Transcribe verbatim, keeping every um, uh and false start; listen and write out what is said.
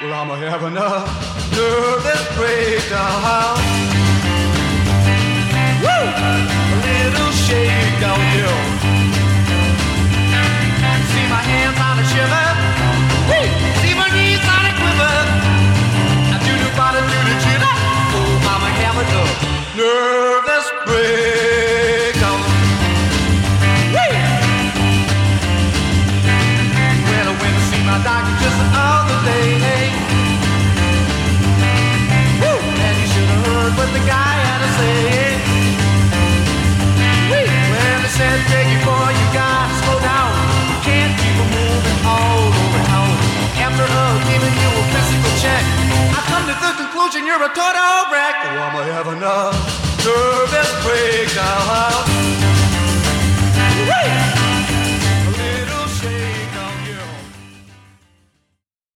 Well, I'm having a nervous breakdown. Woo! A little shakedown, yeah. See my hands on a shiver. Woo! See my knees on a quiver. I do the body, do the jitter. Oh, I'm having a nervous breakdown. Woo! Well, I went to see my doctor just the other day. Woo! And you should have heard what the guy had to say. Woo! Well, he said, Peggy, boy, you gotta slow down. You can't keep on moving all over town. After uh, giving you a physical check, I come to the conclusion you're a total wreck. Oh, I'm having a nervous breakdown.